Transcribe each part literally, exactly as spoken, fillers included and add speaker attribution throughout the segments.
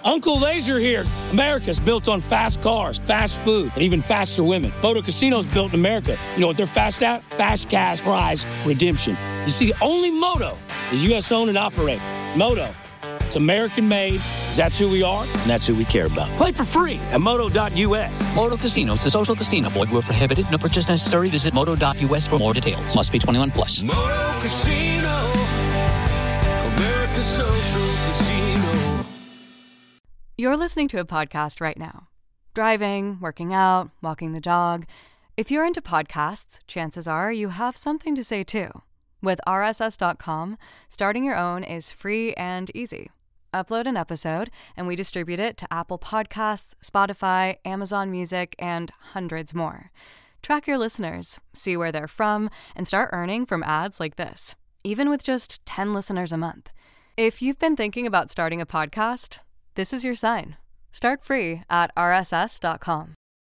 Speaker 1: Uncle Laser here. America's built on fast cars, fast food, and even faster women. Moto Casino's built in America. You know what they're fast at? Fast cash prize redemption. You see, only Moto is U S owned and operated. Moto, it's American made. That's who we are, and that's who we care about. Play for free at moto dot U S.
Speaker 2: Moto Casinos, the social casino. Void where prohibited. No purchase necessary. Visit moto dot U S for more details. Must be twenty-one plus.
Speaker 3: Moto Casino, America's social casino.
Speaker 4: You're listening to a podcast right now. Driving, working out, walking the dog. If you're into podcasts, chances are you have something to say too. With R S S dot com, starting your own is free and easy. Upload an episode, and we distribute it to Apple Podcasts, Spotify, Amazon Music, and hundreds more. Track your listeners, see where they're from, and start earning from ads like this, even with just ten listeners a month. If you've been thinking about starting a podcast, this is your sign. Start free at R S S dot com.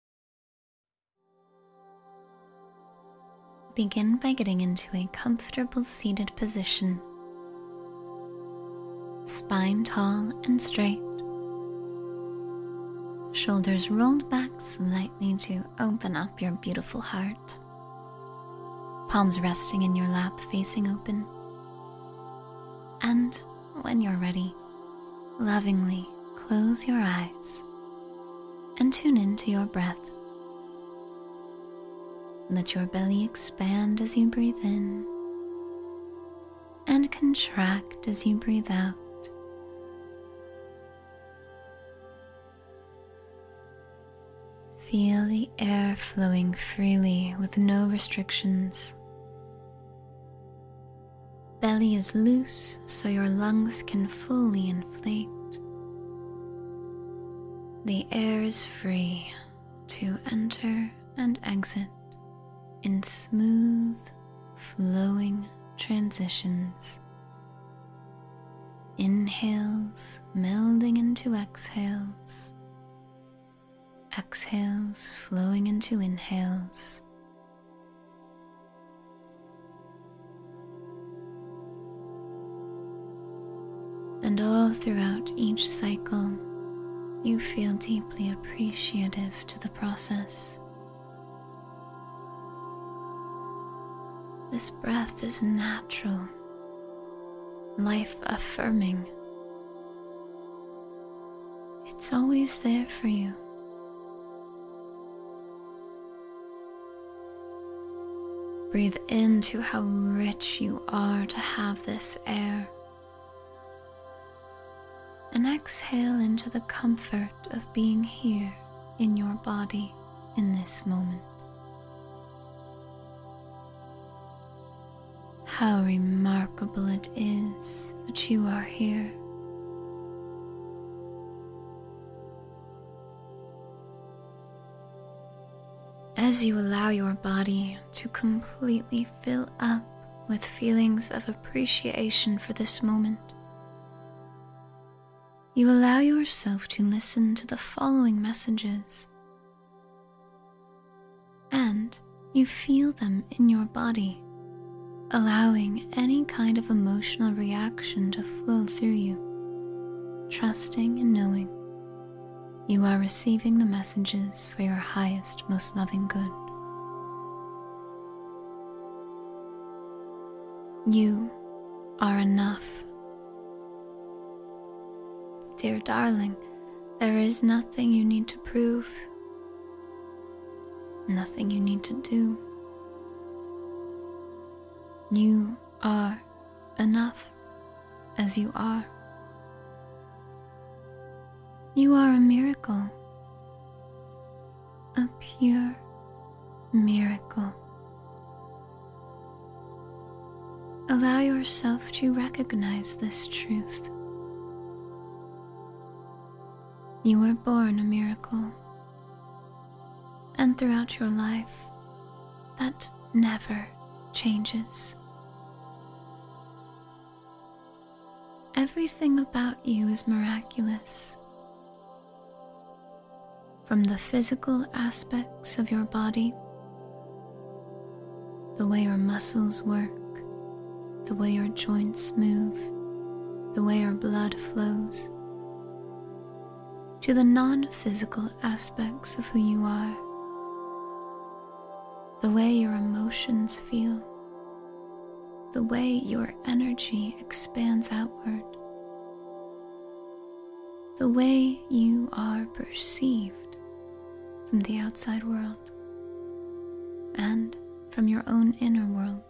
Speaker 5: Begin by getting into a comfortable seated position. Spine tall and straight. Shoulders rolled back slightly to open up your beautiful heart. Palms resting in your lap facing open. And when you're ready, lovingly close your eyes and tune into your breath. Let your belly expand as you breathe in and contract as you breathe out. Feel the air flowing freely with no restrictions. Belly is loose so your lungs can fully inflate. The air is free to enter and exit in smooth, flowing transitions. Inhales melding into exhales. Exhales flowing into inhales. And all throughout each cycle, you feel deeply appreciative to the process. This breath is natural, life-affirming. It's always there for you. Breathe into how rich you are to have this air. And exhale into the comfort of being here in your body in this moment. How remarkable it is that you are here. As you allow your body to completely fill up with feelings of appreciation for this moment, you allow yourself to listen to the following messages, and you feel them in your body, allowing any kind of emotional reaction to flow through you, trusting and knowing you are receiving the messages for your highest, most loving good. You are enough. Dear darling, there is nothing you need to prove, nothing you need to do. You are enough as you are. You are a miracle, a pure miracle. Allow yourself to recognize this truth. You were born a miracle, and throughout your life, that never changes. Everything about you is miraculous. From the physical aspects of your body, the way your muscles work, the way your joints move, the way your blood flows, to the non-physical aspects of who you are. The way your emotions feel, the way your energy expands outward, the way you are perceived from the outside world and from your own inner world.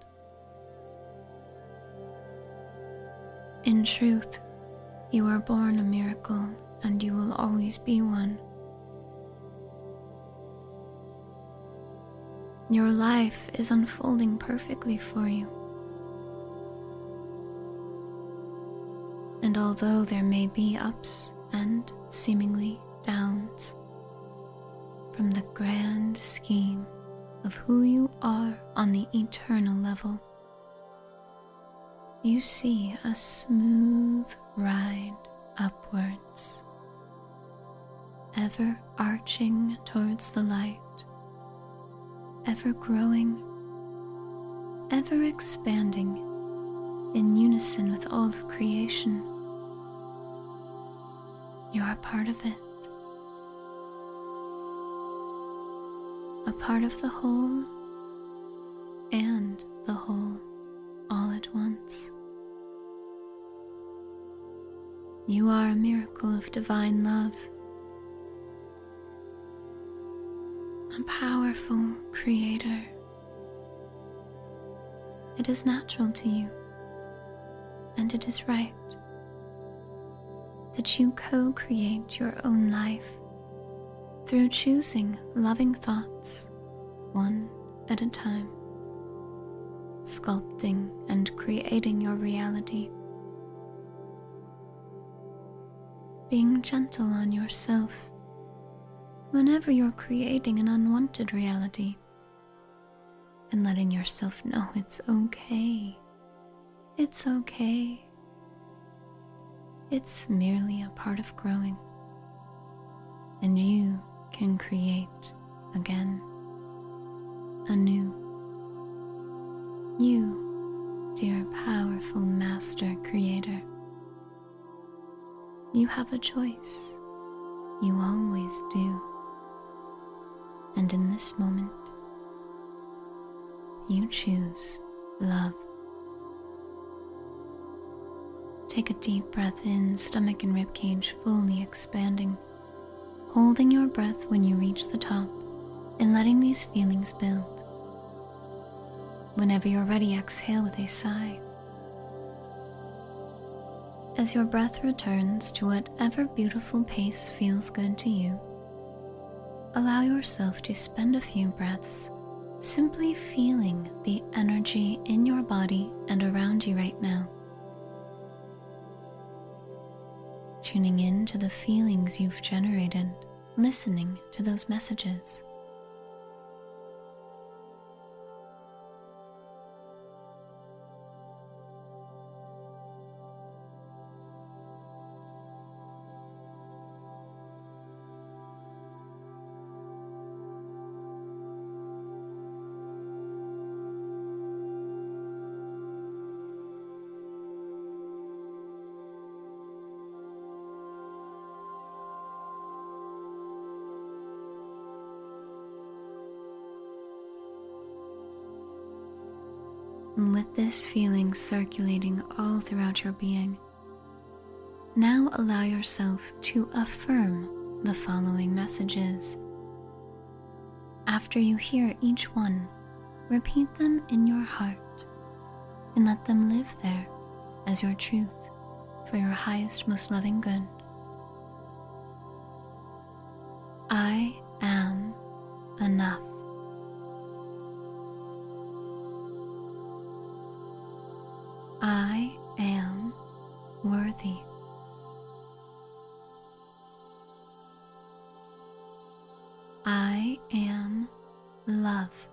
Speaker 5: In truth, you are born a miracle and you will always be one. Your life is unfolding perfectly for you. And although there may be ups and seemingly downs, from the grand scheme of who you are on the eternal level, you see a smooth ride upwards, ever arching towards the light, ever growing, ever expanding in unison with all of creation. You are part of it, a part of the whole and the whole all at once. You are a miracle of divine love, a powerful creator. It is natural to you, and it is right that you co-create your own life through choosing loving thoughts one at a time, sculpting and creating your reality, being gentle on yourself whenever you're creating an unwanted reality, and letting yourself know it's okay. It's okay. It's merely a part of growing, and you can create again, anew. You, dear powerful master creator, you have a choice. You always do. And in this moment, you choose love. Take a deep breath in, stomach and ribcage fully expanding, holding your breath when you reach the top and letting these feelings build. Whenever you're ready, exhale with a sigh. As your breath returns to whatever beautiful pace feels good to you, allow yourself to spend a few breaths simply feeling the energy in your body and around you right now. Tuning in to the feelings you've generated, listening to those messages. And with this feeling circulating all throughout your being, now allow yourself to affirm the following messages. After you hear each one, repeat them in your heart and let them live there as your truth for your highest, most loving good. I am enough. I am worthy. I am love.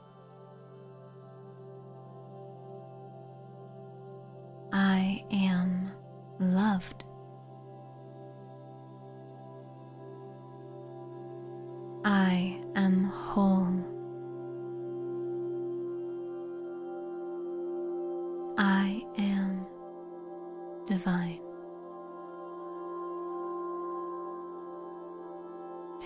Speaker 5: I am loved. I am whole. I am divine.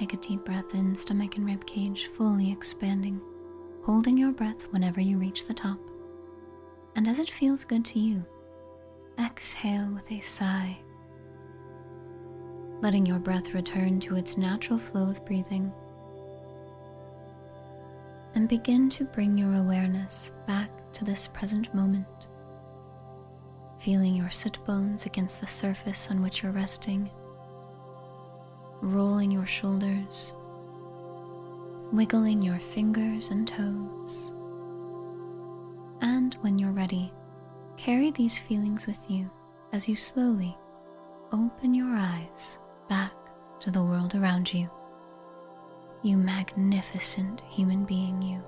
Speaker 5: take a deep breath in, stomach and ribcage fully expanding, holding your breath whenever you reach the top. And as it feels good to you, exhale with a sigh, letting your breath return to its natural flow of breathing. And begin to bring your awareness back to this present moment, feeling your sit bones against the surface on which you're resting, rolling your shoulders, wiggling your fingers and toes. And when you're ready, carry these feelings with you as you slowly open your eyes back to the world around you. You magnificent human being, you.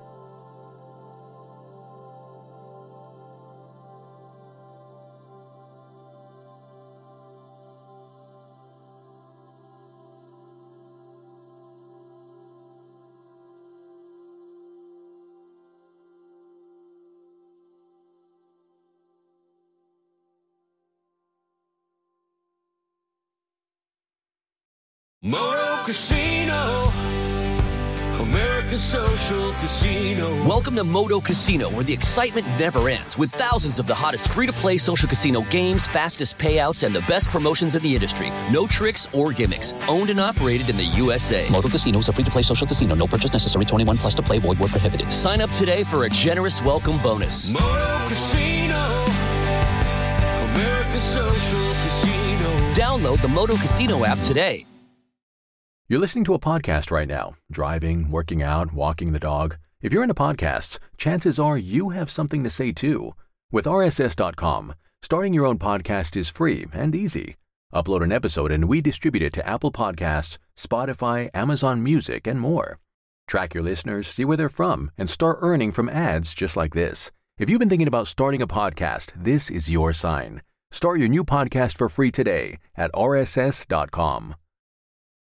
Speaker 3: Moto Casino, America's social casino.
Speaker 6: Welcome to Moto Casino, where the excitement never ends, with thousands of the hottest free-to-play social casino games, fastest payouts, and the best promotions in the industry. No tricks or gimmicks. Owned and operated in the U S A.
Speaker 2: Moto Casino is a free-to-play social casino. No purchase necessary. twenty-one plus to play. Void where prohibited.
Speaker 6: Sign up today for a generous welcome bonus.
Speaker 3: Moto Casino, America's social casino.
Speaker 6: Download the Moto Casino app today.
Speaker 7: You're listening to a podcast right now, driving, working out, walking the dog. If you're into podcasts, chances are you have something to say too. With R S S dot com, starting your own podcast is free and easy. Upload an episode and we distribute it to Apple Podcasts, Spotify, Amazon Music, and more. Track your listeners, see where they're from, and start earning from ads just like this. If you've been thinking about starting a podcast, this is your sign. Start your new podcast for free today at R S S dot com.